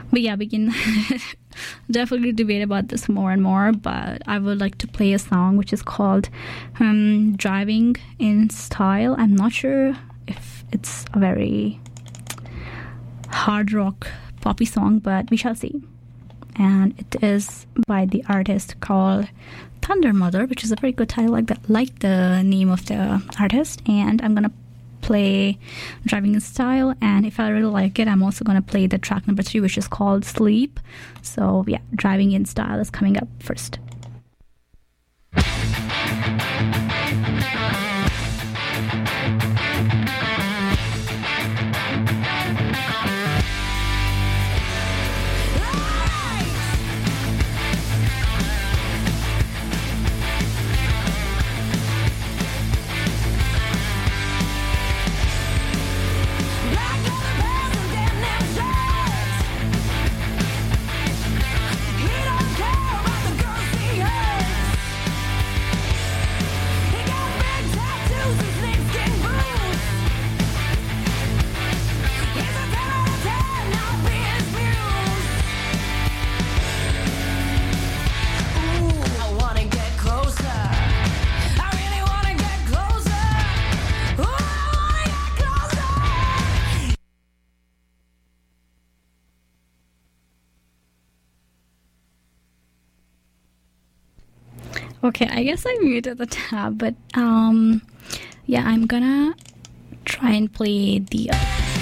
But yeah, we can definitely debate about this more and more. But I would like to play a song which is called Driving in Style. I'm not sure if it's a very hard rock poppy song, but we shall see. And it is by the artist called Thunder Mother, which is a very good title, like the name of the artist. And I'm gonna play Driving in Style, and if I really like it, I'm also gonna play the track number 3, which is called Sleep. So yeah, Driving in Style is coming up first. Okay, I guess I muted the tab, but yeah, I'm gonna try and play the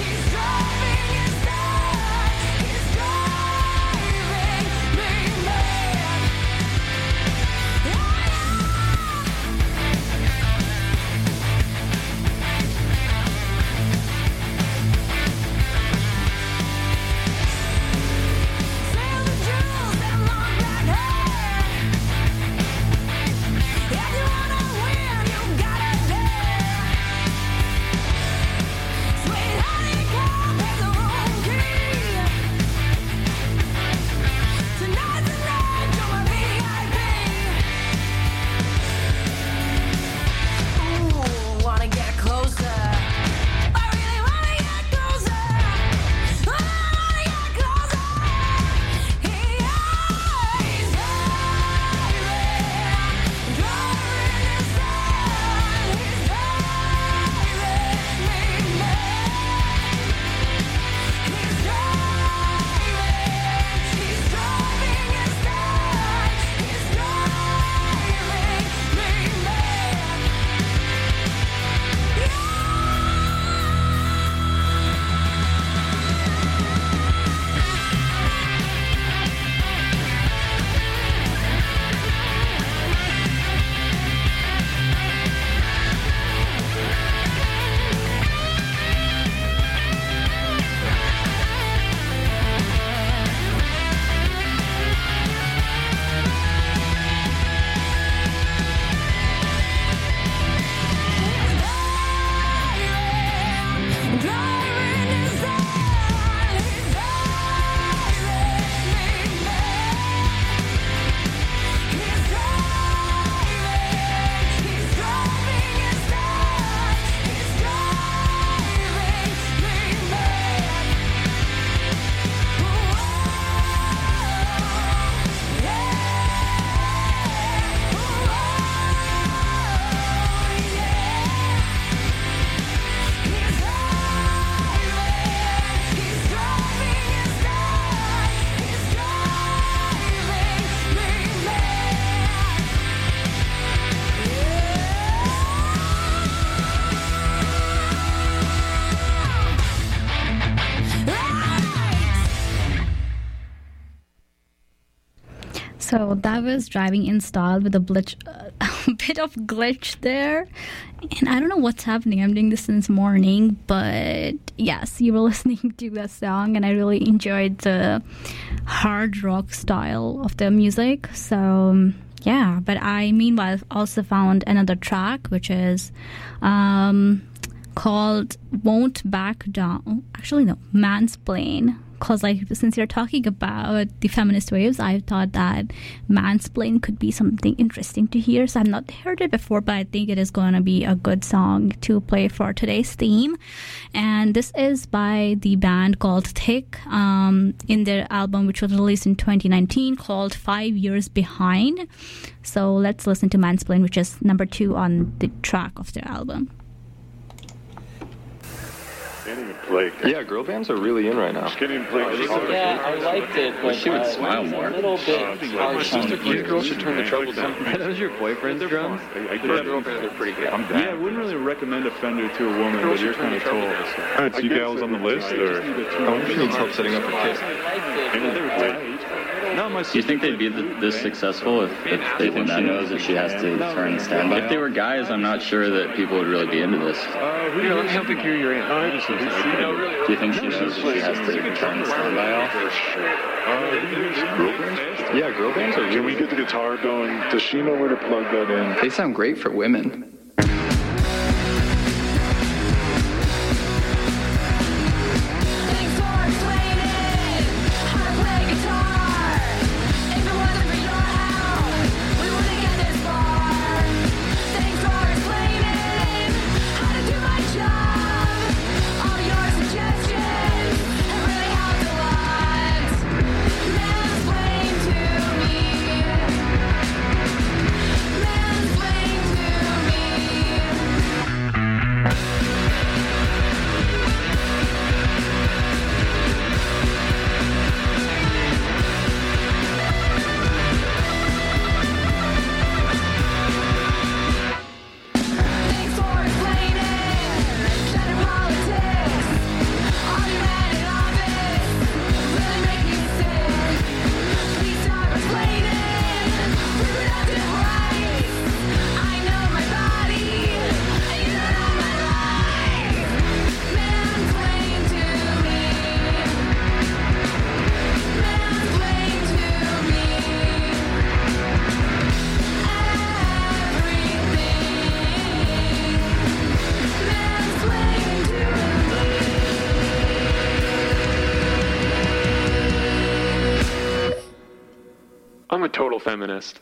So that was Driving in Style with a bit of glitch there. And I don't know what's happening. I'm doing this since morning. But yes, you were listening to that song and I really enjoyed the hard rock style of the music. So yeah, but I meanwhile also found another track which is called Won't Back Down. Actually no, Mansplain because like since you're talking about the feminist waves, I thought that Mansplain could be something interesting to hear. So I've not heard it before, but I think it is going to be a good song to play for today's theme. And this is by the band called Thick, in their album which was released in 2019 called 5 Years Behind. So let's listen to Mansplain, which is number 2 on the track of their album. Yeah, girl bands are really in right now. Yeah, I liked it, but she would smile more. A little bit harsh on the You girls should turn the trebles down. Are those your boyfriend's drums? Girl bands are pretty good. Yeah, I wouldn't really recommend a Fender to a woman, but you're kind of tall. Alright, so you gals on the list, or? I wonder if she needs help setting up her kit. Do you think they'd be this successful if they think she knows that she has to turn standby? If they were guys, I'm not sure that people would really be into this. Here, let me help you carry your aunt. Do you think she knows that she has to turn standby off? Yeah, girl bands are Can we get the guitar going? Does she know where to plug that in? They sound great for women. I'm a total feminist.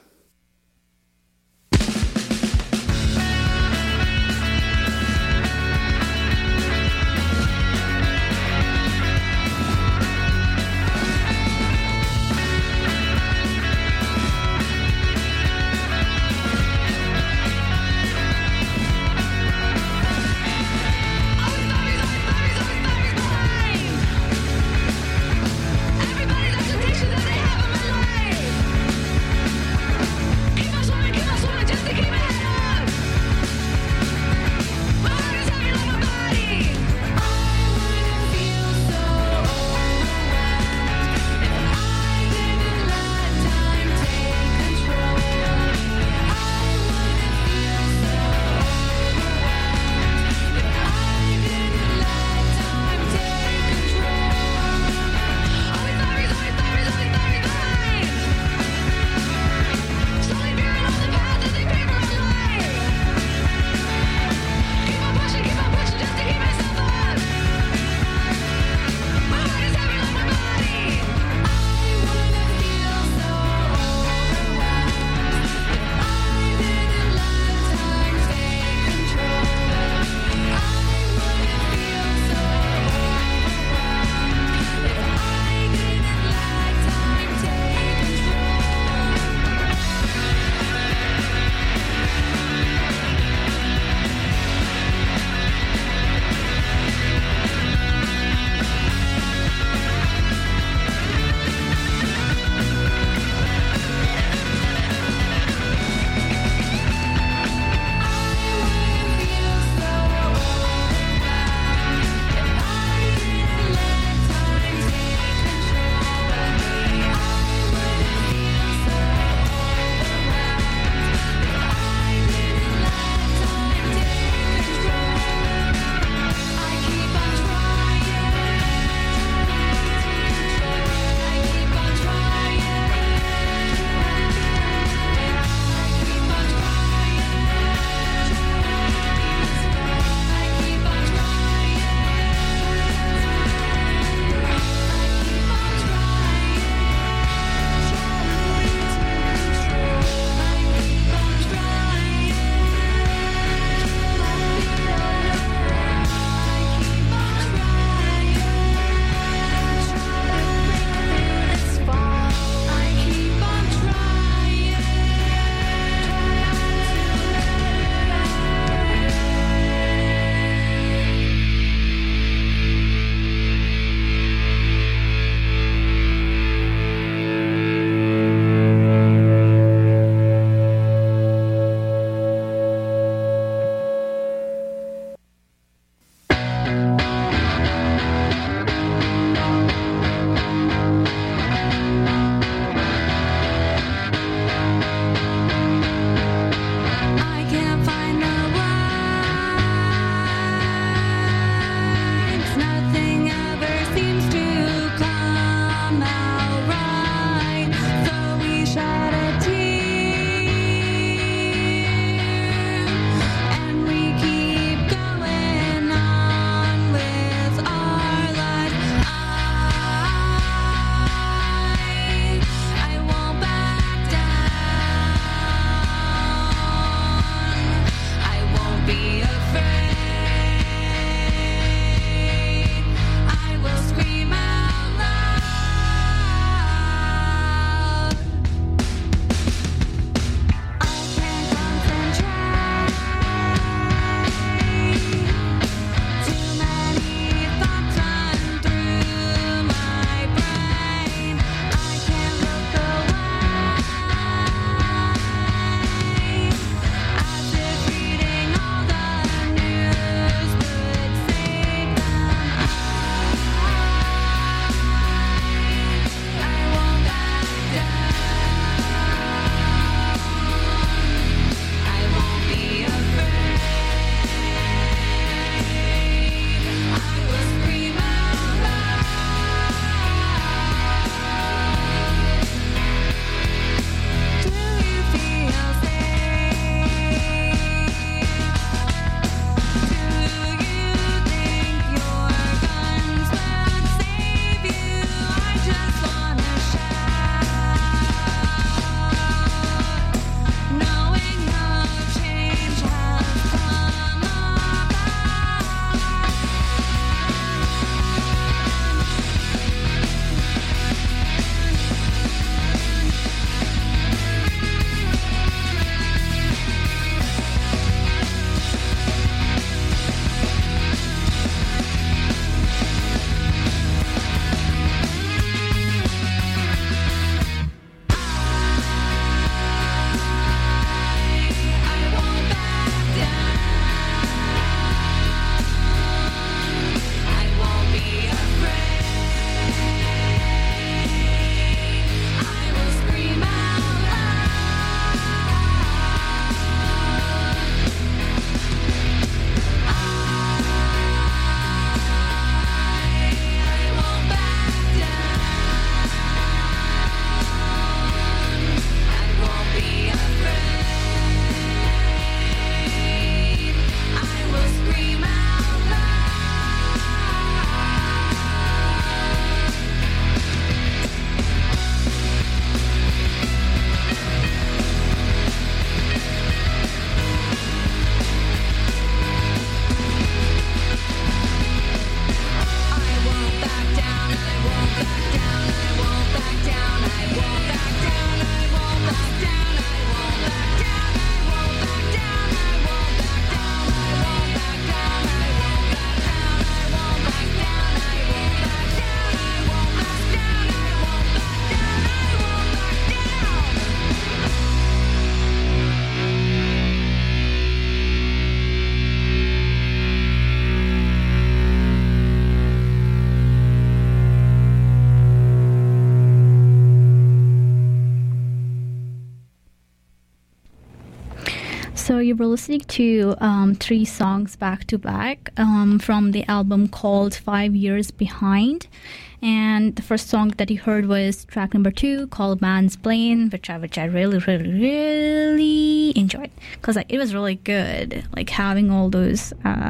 So you were listening to 3 songs back to back from the album called 5 Years Behind. And the first song that you heard was track number 2 called Mansplain, which I really enjoyed because it was really good. Like having all those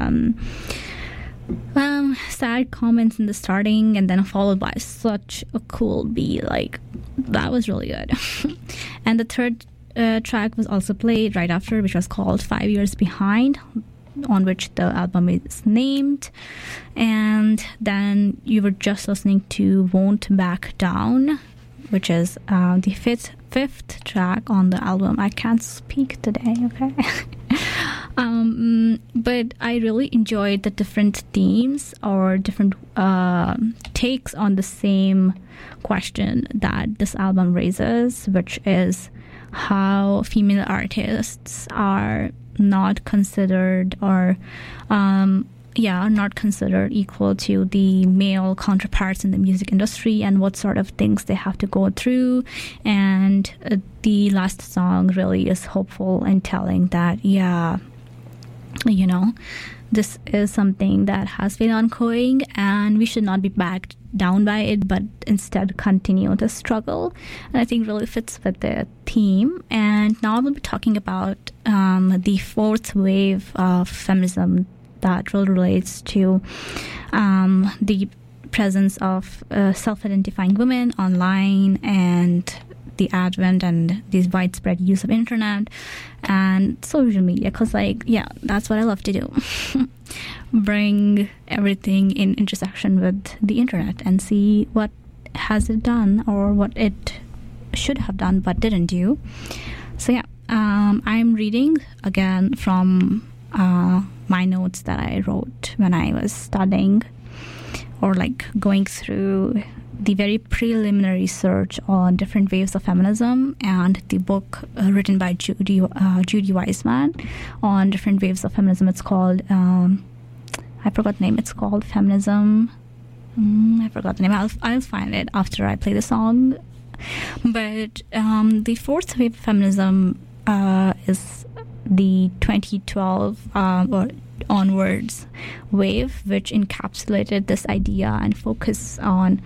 sad comments in the starting and then followed by such a cool beat. Like that was really good. And the third track was also played right after, which was called 5 Years Behind, on which the album is named. And then you were just listening to Won't Back Down, which is the fifth track on the album. I can't speak today, okay? But I really enjoyed the different themes or different takes on the same question that this album raises, which is how female artists are not considered or not considered equal to the male counterparts in the music industry and what sort of things they have to go through. And the last song really is hopeful and telling that, this is something that has been ongoing and we should not be backed down by it, but instead continue the struggle. And I think really fits with the theme. And now I will be talking about the fourth wave of feminism that really relates to the presence of self-identifying women online and the advent and this widespread use of internet and social media, because that's what I love to do. Bring everything in intersection with the internet and see what has it done or what it should have done but didn't do. So I'm reading again from my notes that I wrote when I was studying or going through the very preliminary research on different waves of feminism and the book written by Judy Weissman on different waves of feminism. It's called, I forgot the name, it's called Feminism. I forgot the name. I'll find it after I play the song. But the fourth wave of feminism is the 2012 or onwards wave, which encapsulated this idea and focus on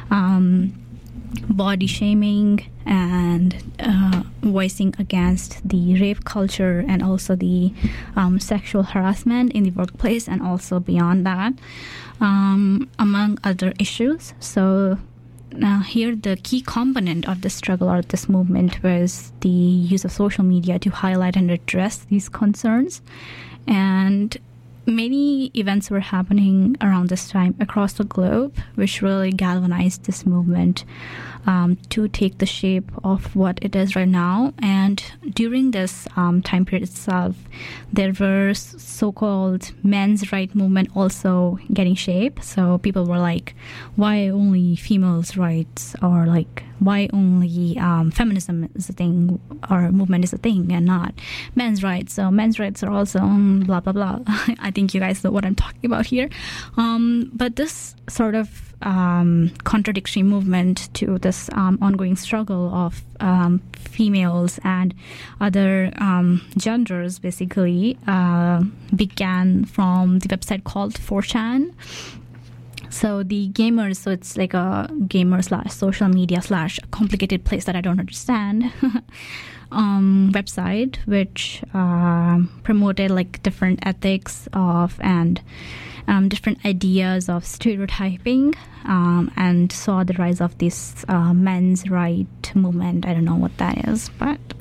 body shaming and voicing against the rape culture and also the sexual harassment in the workplace and also beyond that, among other issues. So here the key component of the struggle or this movement was the use of social media to highlight and address these concerns. And many events were happening around this time across the globe, which really galvanized this movement to take the shape of what it is right now. And during this time period itself, there were so-called men's rights movement also getting shape. So people were like, why only females' rights, or why only feminism is a thing or movement is a thing and not men's rights. So men's rights are also blah, blah, blah. I think you guys know what I'm talking about here. But this sort of contradictory movement to this ongoing struggle of females and other genders basically began from the website called 4chan. So the gamers, so it's like a gamer / social media / complicated place that I don't understand website, which promoted different ethics of and different ideas of stereotyping and saw the rise of this men's right movement. I don't know what that is, but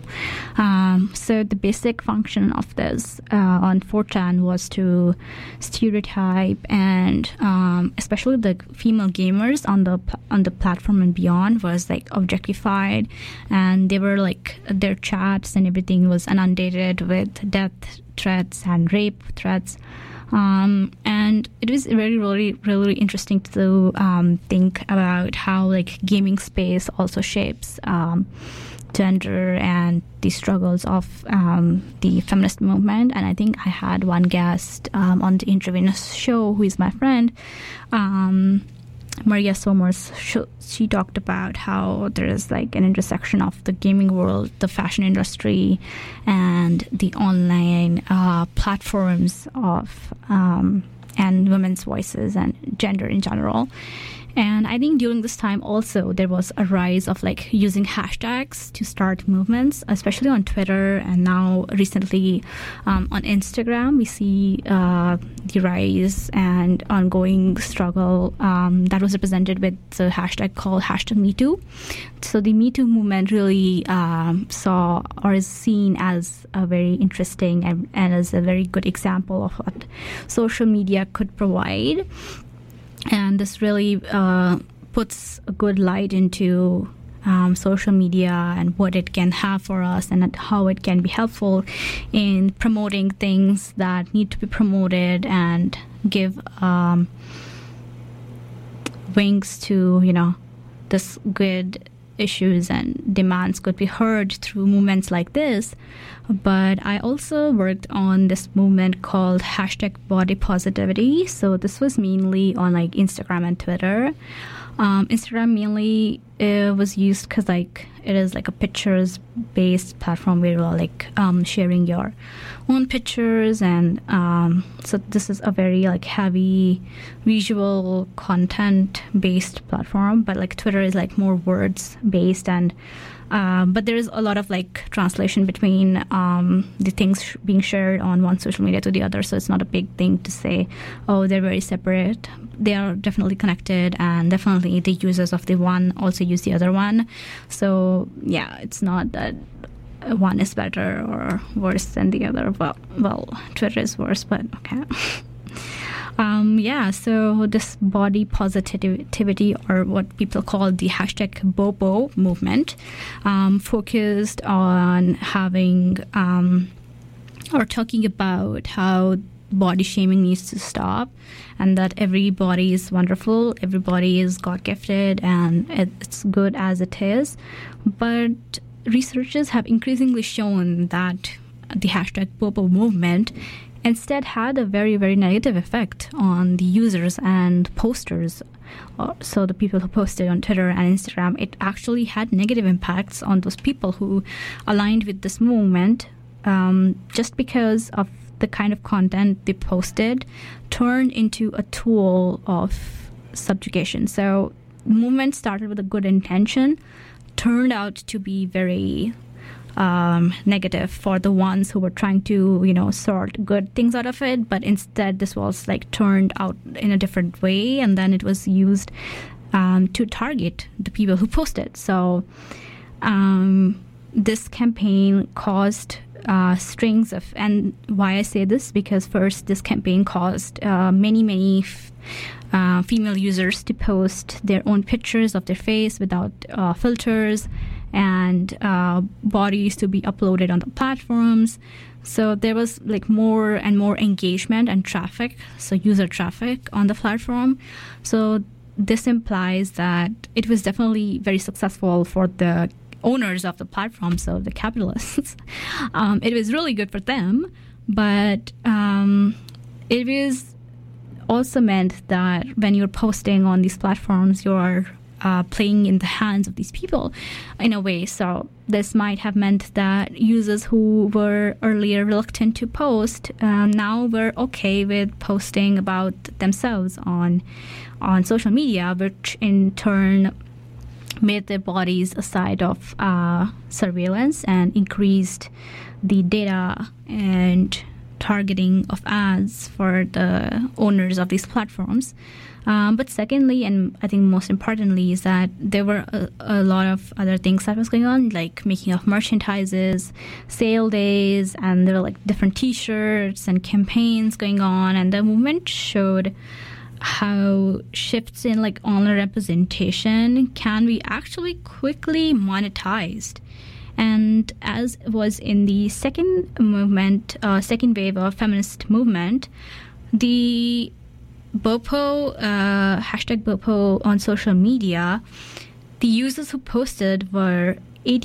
So the basic function of this on 4chan was to stereotype and especially the female gamers on the platform and beyond was like objectified, and they were like their chats and everything was inundated with death threats and rape threats. And it was really interesting to think about how like gaming space also shapes gender and the struggles of the feminist movement. And I think I had one guest on the Intravenous show who is my friend, Maria Somers. She talked about how there is like an intersection of the gaming world, the fashion industry, and the online platforms of and women's voices and gender in general. And I think during this time also there was a rise of like using hashtags to start movements, especially on Twitter, and now recently on Instagram we see the rise and ongoing struggle that was represented with the hashtag called #MeToo. So the Me Too movement really saw or is seen as a very interesting and as a very good example of what social media could provide. And this really puts a good light into social media and what it can have for us and how it can be helpful in promoting things that need to be promoted and give wings to, this good issues and demands could be heard through movements like this. But I also worked on this movement called #BodyPositivity. So this was mainly on like Instagram and Twitter. Instagram mainly was used because like it is like a pictures based platform where you're like sharing your own pictures, and so this is a very like heavy visual content based platform. But like Twitter is like more words based, and but there is a lot of like translation between the things being shared on one social media to the other, so it's not a big thing to say, oh, they're very separate. They are definitely connected, and definitely the users of the one also use the other one. So yeah, it's not that one is better or worse than the other. Well, Twitter is worse, but okay. So this body positivity, or what people call the #BOPO movement, focused on having or talking about how body shaming needs to stop, and that everybody is wonderful, everybody is God-gifted, and it's good as it is. But researchers have increasingly shown that the #BOPO movement instead had a very, very negative effect on the users and posters. So the people who posted on Twitter and Instagram, it actually had negative impacts on those people who aligned with this movement, just because of the kind of content they posted turned into a tool of subjugation. So the movement started with a good intention, turned out to be very negative for the ones who were trying to, sort good things out of it. But instead, this was like turned out in a different way, and then it was used to target the people who posted. So this campaign caused strings of, and why I say this, because first, this campaign caused many female users to post their own pictures of their face without filters, and bodies to be uploaded on the platforms. So there was like more and more engagement and traffic, so user traffic on the platform. So this implies that it was definitely very successful for the owners of the platform, so the capitalists. It was really good for them, but it was also meant that when you're posting on these platforms, you're playing in the hands of these people in a way. So this might have meant that users who were earlier reluctant to post now were okay with posting about themselves on social media, which in turn made their bodies a site of surveillance and increased the data and targeting of ads for the owners of these platforms. But secondly, and I think most importantly, is that there were a lot of other things that was going on, like making of merchandises, sale days, and there were like different T-shirts and campaigns going on. And the movement showed how shifts in like online representation can be actually quickly monetized. And as was in the second wave of feminist movement, the BOPO, hashtag BOPO on social media, the users who posted were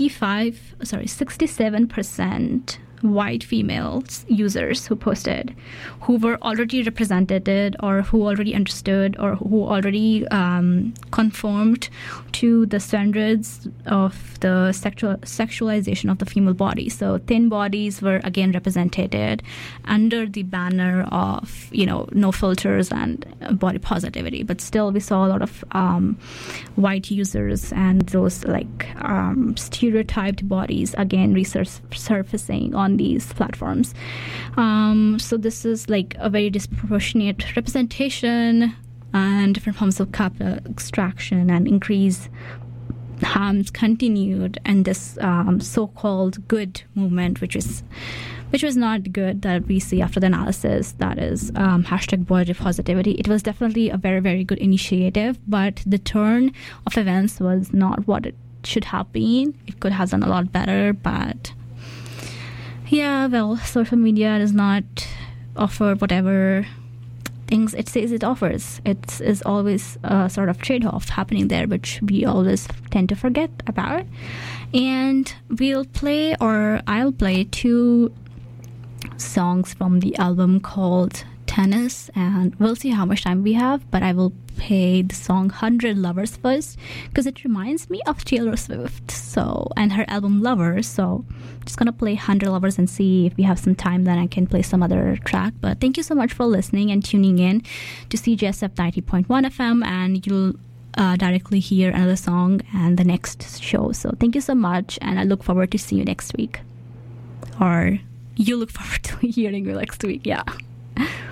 67% white female users who posted, who were already represented or who already understood or who already conformed to the standards of the sexualization of the female body. So thin bodies were again represented under the banner of, no filters and body positivity. But still we saw a lot of white users and those stereotyped bodies again resurfacing on these platforms. So this is like a very disproportionate representation and different forms of capital extraction and increase harms continued, and this so-called good movement, which was not good, that we see after the analysis, that is hashtag body positivity. It was definitely a very, very good initiative, but the turn of events was not what it should have been. It could have done a lot better, but social media does not offer whatever things it says it offers. It is always a sort of trade-off happening there, which we always tend to forget about. And I'll play 2 songs from the album called Tennis, and we'll see how much time we have, but I will play the song 100 Lovers first because it reminds me of Taylor Swift and her album Lovers. So I'm just gonna play 100 Lovers and see if we have some time, then I can play some other track. But thank you so much for listening and tuning in to CJSF 90.1 FM, and you'll directly hear another song and the next show. So thank you so much, and I look forward to see you next week, or you look forward to hearing me next week.